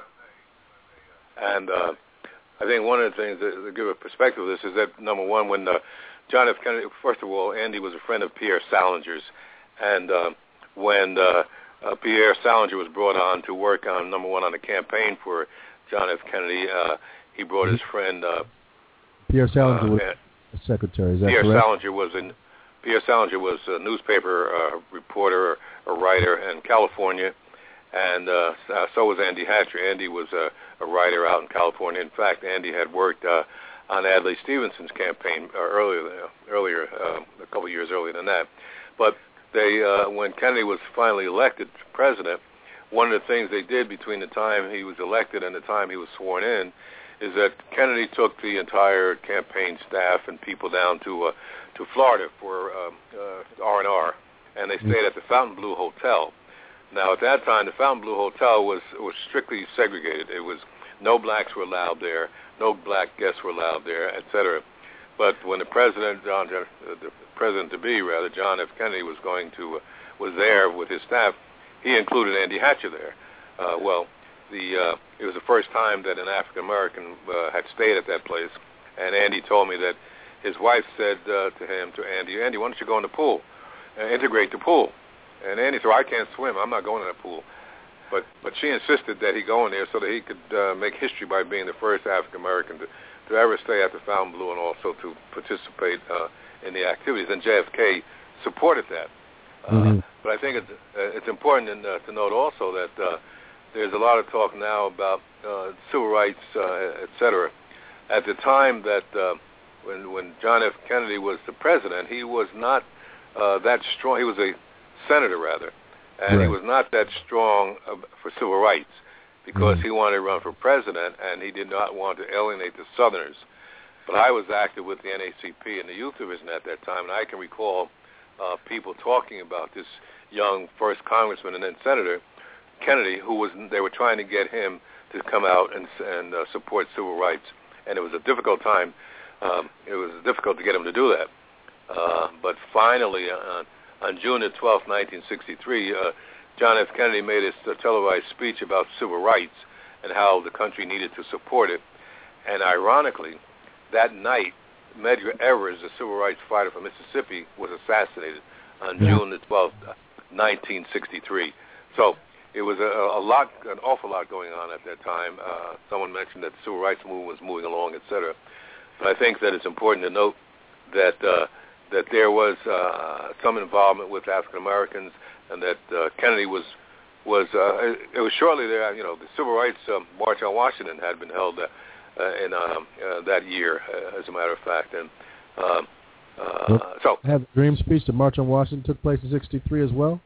And uh, I think one of the things that, to give a perspective of this is that, number one, when uh, John F. Kennedy, first of all, Andy was a friend of Pierre Salinger's. And uh, when uh, uh, Pierre Salinger was brought on to work on, number one, on the campaign for John F. Kennedy, uh, he brought his friend... Uh, Pierre Salinger uh, was the secretary, is that Pierre correct? Salinger was in, Pierre Salinger was a newspaper uh, reporter, a writer in California. And uh, so was Andy Hatcher. Andy was a, a writer out in California. In fact, Andy had worked uh, on Adlai Stevenson's campaign uh, earlier, uh, earlier uh, a couple of years earlier than that. But they, uh, when Kennedy was finally elected president, one of the things they did between the time he was elected and the time he was sworn in is that Kennedy took the entire campaign staff and people down to uh, to Florida for um, uh, R and R, and they stayed at the Fontainebleau Hotel. Now, at that time, the Fontainebleau Hotel was was strictly segregated. It was no blacks were allowed there, no black guests were allowed there, et cetera. But when the president, John, uh, the president to be rather, John F. Kennedy was going to uh, was there with his staff, he included Andy Hatcher there. Uh, well, the uh, it was the first time that an African American uh, had stayed at that place, and Andy told me that his wife said uh, to him, to Andy, Andy, why don't you go in the pool, uh, integrate the pool? And Andy said, well, I can't swim. I'm not going in that pool. But but she insisted that he go in there so that he could uh, make history by being the first African-American to, to ever stay at the Fontainebleau and also to participate uh, in the activities. And J F K supported that. Uh, mm-hmm. But I think it's, uh, it's important in, uh, to note also that uh, there's a lot of talk now about uh, civil rights, uh, et cetera. At the time that uh, when, when John F. Kennedy was the president, he was not uh, that strong. He was a senator, rather, and right. he was not that strong uh, for civil rights because mm-hmm. he wanted to run for president, and he did not want to alienate the Southerners. But I was active with the N double A C P and the youth division at that time, and I can recall uh, people talking about this young first congressman and then senator, Kennedy, who was they were trying to get him to come out and, and uh, support civil rights. And it was a difficult time. Um, it was difficult to get him to do that. Uh, but finally, uh, on June the twelfth, nineteen sixty-three, uh, John F. Kennedy made his uh, televised speech about civil rights and how the country needed to support it. And ironically, that night, Medgar Evers, a civil rights fighter from Mississippi, was assassinated on yeah. June the twelfth, nineteen sixty-three. So it was a, a lot, an awful lot going on at that time. Uh, someone mentioned that the civil rights movement was moving along, et cetera. But I think that it's important to note that uh, that there was uh, some involvement with African Americans, and that uh, Kennedy was was uh, it, it was shortly there. You know, the Civil Rights um, March on Washington had been held uh, uh, in um, uh, that year, uh, as a matter of fact, and um, uh, well, so have the Dream speech. The March on Washington took place in sixty-three as well.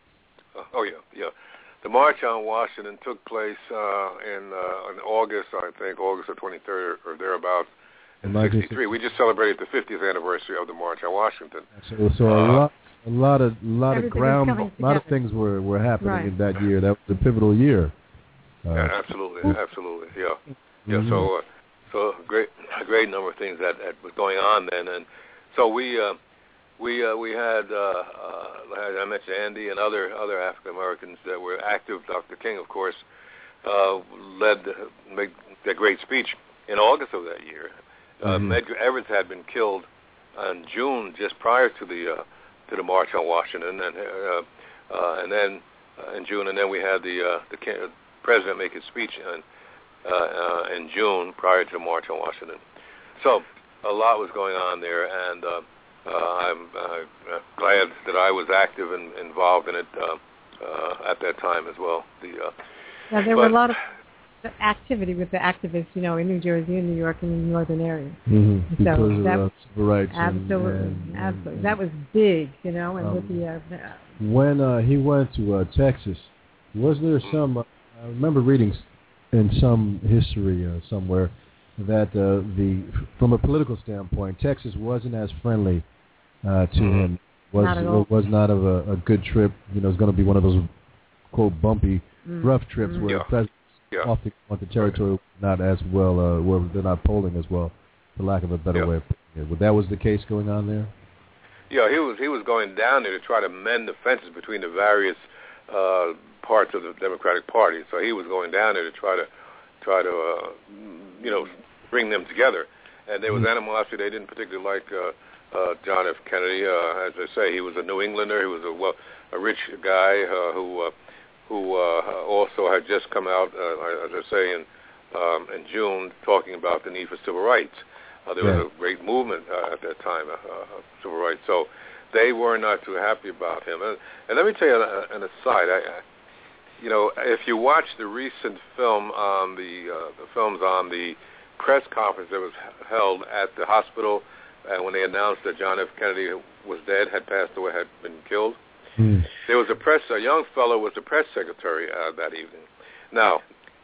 Uh, oh yeah, yeah. The March on Washington took place uh, in uh, in August, I think, August the twenty-third or thereabouts. In sixty-three, we just celebrated the fiftieth anniversary of the March on Washington. So, so a uh, lot, a lot of, lot of ground, a lot of together. things were, were happening right. in that year. That was a pivotal year. Uh, yeah, absolutely, absolutely, yeah, yeah. Mm-hmm. So, uh, so great, a great number of things that, that was going on then, and so we uh, we uh, we had uh, uh, I mentioned Andy and other other African Americans that were active. Doctor King, of course, uh, led made that great speech in August of that year. Uh, mm-hmm. Medgar Evers had been killed in June, just prior to the uh, to the March on Washington, and uh, uh, and then uh, in June, and then we had the uh, the president make his speech in uh, uh, in June prior to the March on Washington. So a lot was going on there, and uh, uh, I'm uh, glad that I was active and involved in it uh, uh, at that time as well. The uh, yeah, there but, were a lot of activity with the activists, you know, in New Jersey and New York and the northern area. Mm-hmm. So because that of uh, civil rights. Absolutely, and, and, absolutely. And, that was big, you know, and um, with the... Uh, when uh, he went to uh, Texas, was there some... Uh, I remember reading in some history uh, somewhere that uh, the, from a political standpoint, Texas wasn't as friendly uh, to mm-hmm. him. Was not at all. It was not of a, a good trip. You know, it's going to be one of those, quote, bumpy, mm-hmm. rough trips mm-hmm. where yeah. the president yeah. off the, off the territory not as well, uh, where they're not polling as well, for lack of a better yeah. way of putting it. But that was the case going on there? Yeah, he was he was going down there to try to mend the fences between the various uh, parts of the Democratic Party. So he was going down there to try to try to uh, you know bring them together. And there was mm-hmm. animosity. They didn't particularly like uh, uh, John F. Kennedy. Uh, as I say, he was a New Englander. He was a well a rich guy uh, who uh, who uh, also had just come out, uh, as I say, in um, in June, talking about the need for civil rights. Uh, there was a great movement uh, at that time uh, of civil rights. So they were not too happy about him. And, and let me tell you an, an aside. I, I, you know, if you watch the recent film on the uh, the films on the press conference that was held at the hospital uh, when they announced that John F. Kennedy was dead, had passed away, had been killed, mm. there was a press. A young fellow was the press secretary uh, that evening. Now,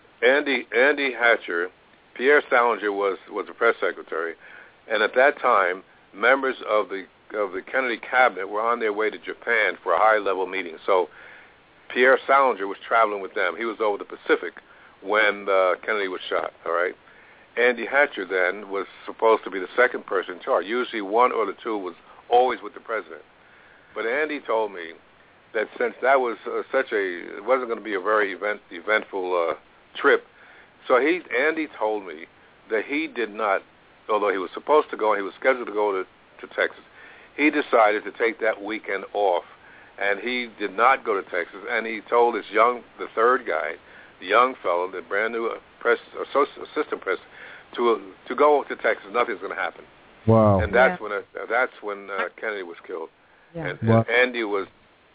Andy Andy Hatcher. Pierre Salinger was, was the press secretary, and at that time, members of the of the Kennedy cabinet were on their way to Japan for a high-level meeting. So Pierre Salinger was traveling with them. He was over the Pacific when uh, Kennedy was shot, all right? Andy Hatcher then was supposed to be the second person in charge. Usually one or the two was always with the president. But Andy told me that since that was uh, such a, it wasn't going to be a very event, eventful uh, trip, so he, Andy told me that he did not, although he was supposed to go and he was scheduled to go to, to Texas, he decided to take that weekend off, and he did not go to Texas, and he told this young, the third guy, the young fellow, the brand new press, assistant press, to to go to Texas. Nothing's going to happen. Wow. And that's yeah. when uh, that's when uh, Kennedy was killed. Yeah. And, wow. and Andy was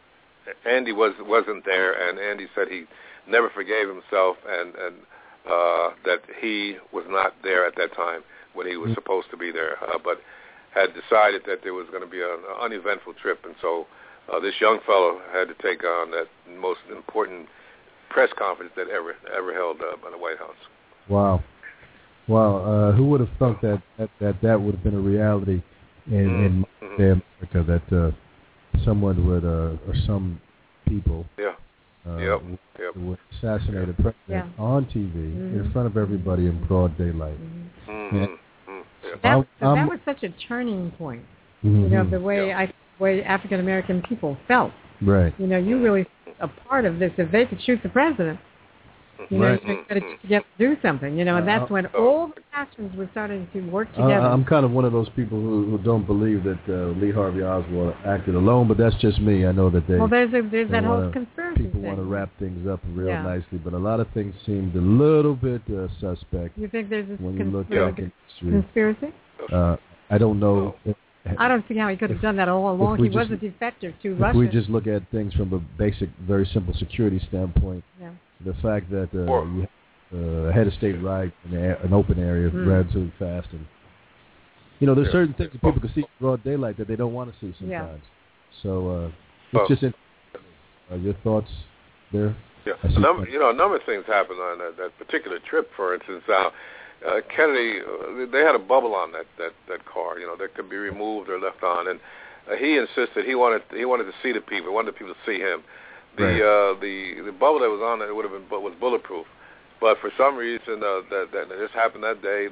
Andy was wasn't there, and Andy said he never forgave himself, and and. Uh, that he was not there at that time when he was mm-hmm. supposed to be there, uh, but had decided that there was going to be an uneventful trip, and so uh, this young fellow had to take on that most important press conference that ever ever held uh, by the White House. Wow, wow! Uh, who would have thought that that that, that would have been a reality in, mm-hmm. in America, that uh, someone would uh, or some people yeah. Uh, yep. Yep. would assassinate a president yeah. on T V mm-hmm. in front of everybody in broad daylight. Mm-hmm. Yeah. Mm-hmm. Yep. That, so um, that was such a turning point, mm-hmm. you know, the way yeah. I, way African American people felt. Right. You know, you really a part of this. If they could shoot the president, you know, right. you got to get to do something. You know, and that's when all the factions were starting to work together. Uh, I'm kind of one of those people who, who don't believe that uh, Lee Harvey Oswald acted alone, but that's just me. I know that they. Well, there's a, there's that wanna, whole conspiracy People thing. want to wrap things up real yeah. nicely, but a lot of things seemed a little bit uh, suspect. You think there's this when you look conspiracy? back in history. Conspiracy? Uh, I don't know. If, I don't see how he could have if, done that all along. He just, was a defector to if Russia. we just look at things from a basic, very simple security standpoint, yeah. the fact that uh, you uh, a head of state right in an open area mm. relatively fast, and you know, there's yeah. certain things that people can see in broad daylight that they don't want to see sometimes. Yeah. So uh, it's oh. just in, uh, your thoughts there. Yeah, a number, you know, a number of things happened on that, that particular trip. For instance, uh, uh, Kennedy, uh, they had a bubble on that, that, that car, you know, that could be removed or left on, and uh, he insisted he wanted he wanted to see the people, he wanted the people to see him. The right. uh, the the bubble that was on it would have been was bulletproof, but for some reason uh, that that this happened that day that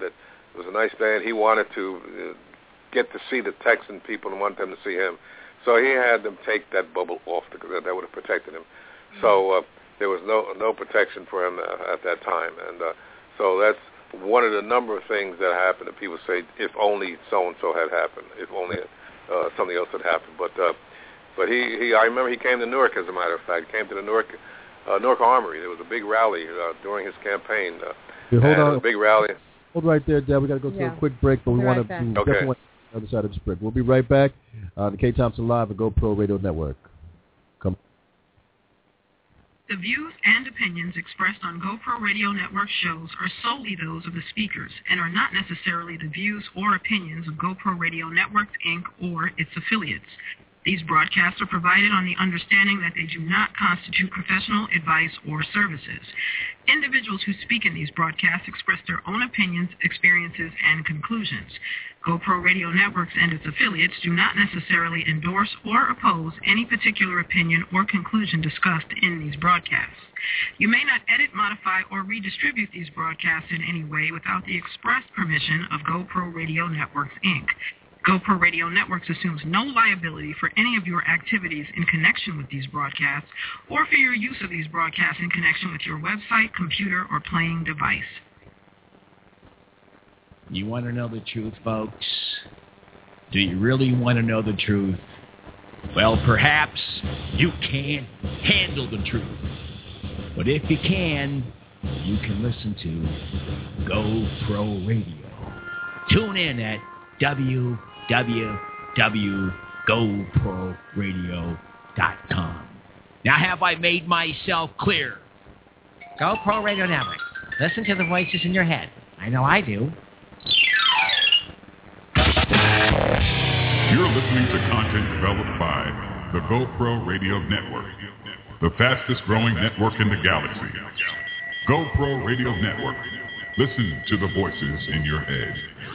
It was a nice day, and he wanted to uh, get to see the Texan people and want them to see him. So he had them take that bubble off because that would have protected him. Mm-hmm. So uh, there was no no protection for him uh, at that time, and uh, so that's one of the number of things that happened that people say, if only so and so had happened, if only uh, something else had happened. But uh, but he, he I remember he came to Newark, as a matter of fact. He came to the Newark uh, Newark Armory. There was a big rally uh, during his campaign. Uh, yeah, hold on. A big rally. Hold right there, Dad. We got to go to yeah. a quick break, but we want to okay. definitely want the other side of this break. We'll be right back on the K. Thompson Live at GoPro Radio Network. Come. The views and opinions expressed on GoPro Radio Network shows are solely those of the speakers and are not necessarily the views or opinions of GoPro Radio Network, Incorporated or its affiliates. These broadcasts are provided on the understanding that they do not constitute professional advice or services. Individuals who speak in these broadcasts express their own opinions, experiences, and conclusions. GoPro Radio Networks and its affiliates do not necessarily endorse or oppose any particular opinion or conclusion discussed in these broadcasts. You may not edit, modify, or redistribute these broadcasts in any way without the express permission of GoPro Radio Networks, Incorporated. GoPro Radio Networks assumes no liability for any of your activities in connection with these broadcasts or for your use of these broadcasts in connection with your website, computer, or playing device. You want to know the truth, folks? Do you really want to know the truth? Well, perhaps you can't handle the truth. But if you can, you can listen to GoPro Radio. Tune in at w w w dot go pro radio dot com. Now, have I made myself clear? GoPro Radio Network. Listen to the voices in your head. I know I do. You're listening to content developed by the GoPro Radio Network, the fastest growing network in the galaxy. GoPro Radio Network. Listen to the voices in your head.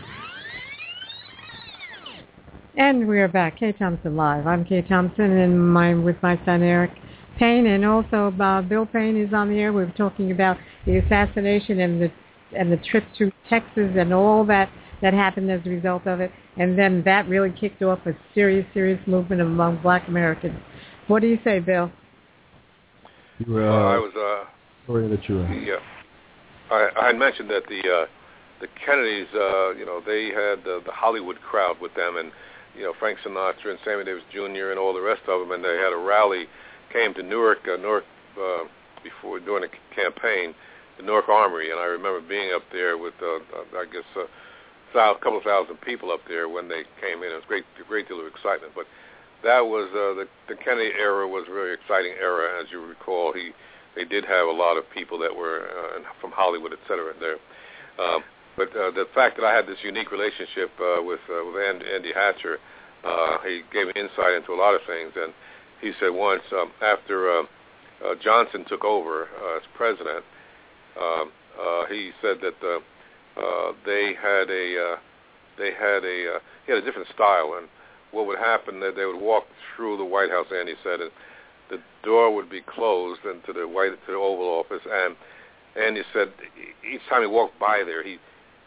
And we are back, K. Thompson Live. I'm Kay Thompson, and my, with my son Eric Payne, and also uh, Bill Payne is on the air. We were talking about the assassination and the and the trip to Texas and all that that happened as a result of it. And then that really kicked off a serious, serious movement among Black Americans. What do you say, Bill? You were, uh, uh, I was. Uh, sorry that you were. Yeah, I, I had mentioned that the uh, the Kennedys, uh, you know, they had uh, the Hollywood crowd with them, and you know, Frank Sinatra and Sammy Davis Junior and all the rest of them, and they had a rally, came to Newark, uh, Newark uh, before, during the campaign, the Newark Armory, and I remember being up there with, uh, I guess, uh, a couple of thousand people up there when they came in. It was a great, a great deal of excitement, but that was, uh, the, the Kennedy era was a very exciting era, as you recall. He, they did have a lot of people that were uh, from Hollywood, et cetera, there. Um, But uh, the fact that I had this unique relationship uh, with uh, with Andy, Andy Hatcher, uh, he gave me insight into a lot of things. And he said once, um, after uh, uh, Johnson took over uh, as president, um, uh, he said that uh, uh, they had a uh, they had a uh, he had a different style, and what would happen that they would walk through the White House. Andy said, and the door would be closed into the White to the Oval Office, and Andy said each time he walked by there, he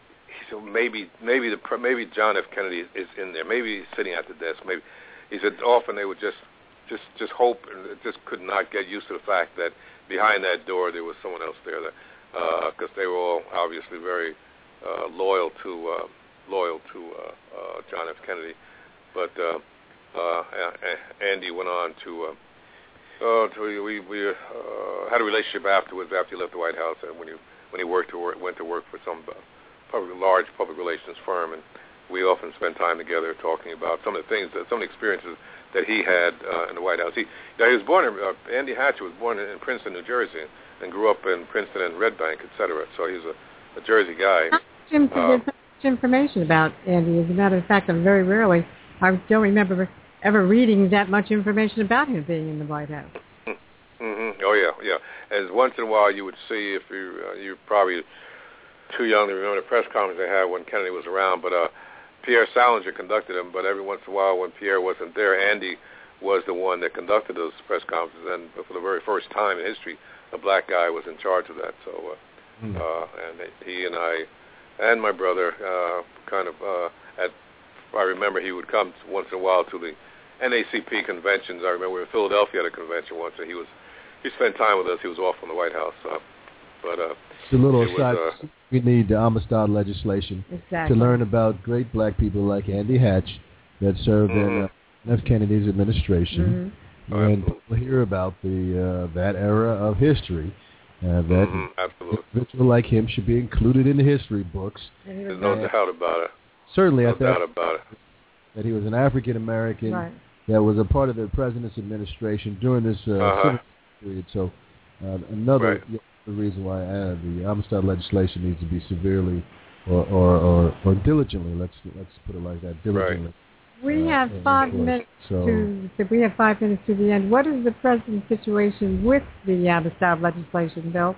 So maybe, maybe the maybe John F. Kennedy is in there. Maybe he's sitting at the desk. Maybe he said often they would just, just, just hope and just could not get used to the fact that behind that door there was someone else there. Because uh, they were all obviously very uh, loyal to uh, loyal to uh, uh, John F. Kennedy. But uh, uh, Andy went on to. Uh, uh, to we we uh, had a relationship afterwards after he left the White House, and when he when he worked to work, went to work for some. Uh, Public, large public relations firm, and we often spend time together talking about some of the things, that, some of the experiences that he had uh, in the White House. He, you know, he was born in, uh, Andy Hatcher was born in, in Princeton, New Jersey, and grew up in Princeton and Red Bank, et cetera. So he's a, a Jersey guy. Jim, uh, there's so much information about Andy. As a matter of fact, I'm very rarely, I don't remember ever reading that much information about him being in the White House. Mm-hmm. Oh yeah, yeah. As once in a while you would see, if you uh, you probably too young to remember the press conference they had when Kennedy was around, but uh, Pierre Salinger conducted them, but every once in a while when Pierre wasn't there, Andy was the one that conducted those press conferences, and for the very first time in history, a black guy was in charge of that. So, uh, mm. uh, and he and I and my brother uh, kind of uh, at. I remember he would come once in a while to the N A C P conventions. I remember we were in Philadelphia at a convention once, and he was he spent time with us. He was off from the White House, uh, but uh, it's a little it aside. was, uh, we need the Amistad legislation exactly. to learn about great black people like Andy Hatch that served mm-hmm. in uh, F. Kennedy's administration, mm-hmm. and people hear about the uh, that era of history. Uh, that mm-hmm. Absolutely. an individual like him should be included in the history books. There's no doubt about it. Certainly, no I doubt thought about it. that he was an African American right. that was a part of the president's administration during this uh, uh-huh. civil period. So uh, another right. you know, the reason why uh, the Amistad legislation needs to be severely or or, or, or diligently. Let's let's put it like that. Diligently. Right. We uh, have five minutes so, to. We have five minutes to the end. What is the present situation with the Amistad legislation, Bill?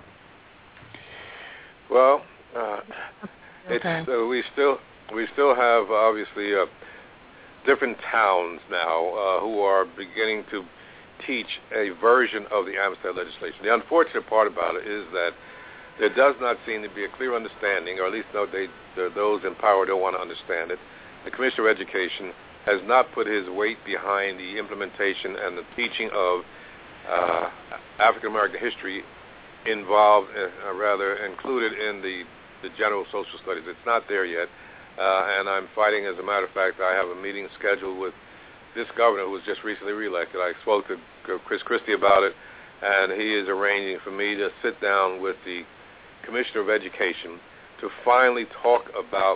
Well, uh, okay. it's uh, we still we still have obviously uh, different towns now uh, who are beginning to teach a version of the Amistad legislation. The unfortunate part about it is that there does not seem to be a clear understanding, or at least no, they, those in power don't want to understand it. The Commissioner of Education has not put his weight behind the implementation and the teaching of uh, African American history involved, uh, rather included in the, the general social studies. It's not there yet, uh, and I'm fighting. As a matter of fact, I have a meeting scheduled with this governor who was just recently reelected. I spoke to Chris Christie about it, and he is arranging for me to sit down with the Commissioner of Education to finally talk about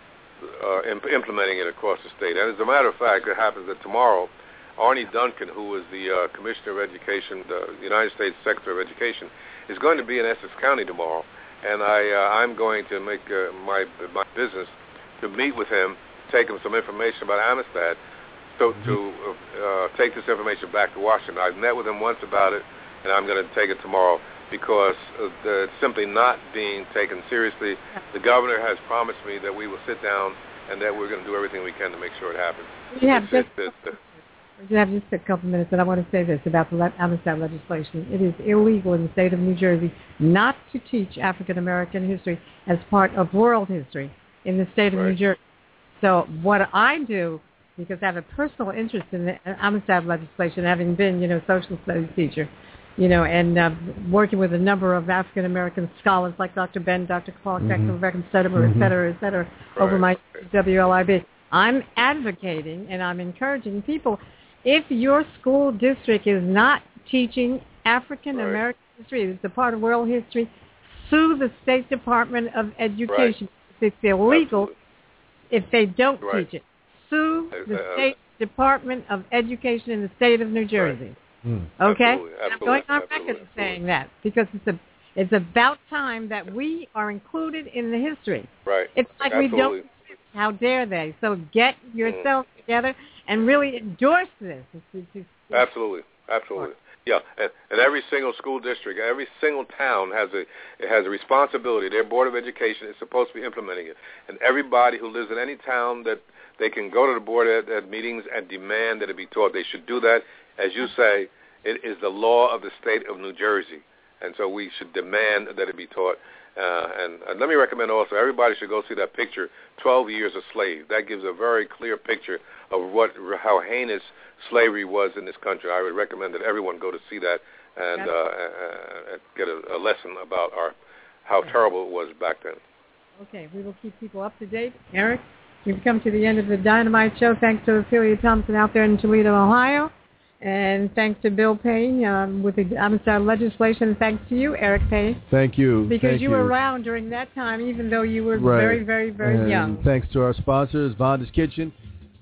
uh, imp- implementing it across the state. And as a matter of fact, it happens that tomorrow, Arnie Duncan, who is the uh, Commissioner of Education, the United States Secretary of Education, is going to be in Essex County tomorrow, and I, uh, I'm going to make uh, my my business to meet with him, take him some information about Amistad, so to uh, take this information back to Washington. I've met with him once about it, and I'm going to take it tomorrow because uh, it's simply not being taken seriously. The governor has promised me that we will sit down and that we're going to do everything we can to make sure it happens. Yeah, it's, just, it's, it's, you have just a couple minutes, and I want to say this about the Amistad legislation. It is illegal in the state of New Jersey not to teach African American history as part of world history in the state of right. New Jersey. So what I do, because I have a personal interest in the Amistad legislation, having been, you know, social studies teacher, you know, and uh, working with a number of African American scholars like Doctor Ben, Doctor Clark, mm-hmm. Doctor Reckon, et cetera, mm-hmm. et cetera, et cetera, right. over my W L I B. I'm advocating and I'm encouraging people, if your school district is not teaching African American right. history, it's a part of world history, sue the State Department of Education. Right. It's illegal Absolutely. if they don't right. teach it. Sue the uh, State Department of Education in the state of New Jersey. Right. Mm. Okay? Absolutely. I'm Absolutely. going on Absolutely. record as saying that because it's a it's about time that we are included in the history. Right. It's like Absolutely. we don't. How dare they? So get yourself mm. together and really endorse this. It's, it's, it's, Absolutely. Absolutely. Yeah, and, and every single school district, every single town has a it has a responsibility. Their Board of Education is supposed to be implementing it. And everybody who lives in any town that they can go to the board at, at meetings and demand that it be taught. They should do that. As you say, it is the law of the state of New Jersey. And so we should demand that it be taught. Uh, and, and let me recommend also, everybody should go see that picture, twelve years a Slave. That gives a very clear picture of what how heinous slavery was in this country. I would recommend that everyone go to see that and uh, uh, get a, a lesson about our how terrible it was back then. Okay, we will keep people up to date. Eric, we've come to the end of the Dynamite Show. Thanks to Ophelia Thompson out there in Toledo, Ohio. And thanks to Bill Payne um, with the Amistad legislation. Thanks to you, Eric Payne. Thank you. Because Thank you were around during that time, even though you were right. very, very, very and young. Thanks to our sponsors, Vonda's Kitchen,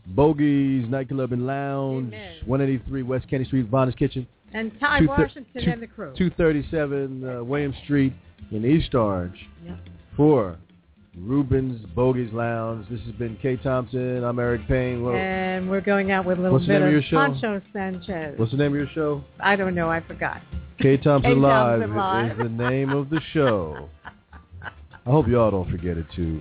Bogey's Nightclub and Lounge, Amen. one eighty-three West Kennedy Street, Vonda's Kitchen. And Ty two, Washington two, and the crew. two thirty-seven uh, William Street in East Orange. Yep. For Rubens Bogey's Lounge. This has been Kay Thompson. I'm Eric Payne. Well, and we're going out with a little what's the bit name of your of show? Pancho Sanchez. What's the name of your show? I don't know. I forgot. Kay Thompson, Kay Live, Thompson Live is the name of the show. I hope y'all don't forget it, too.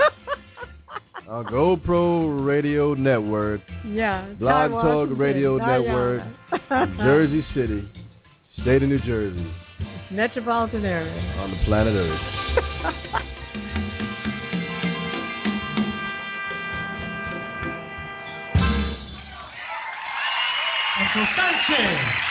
On GoPro Radio Network. Yeah. Blog Ty Talk Washington, Radio Network. Jersey City. State of New Jersey. Metropolitan area. On the planet Earth. Sánchez.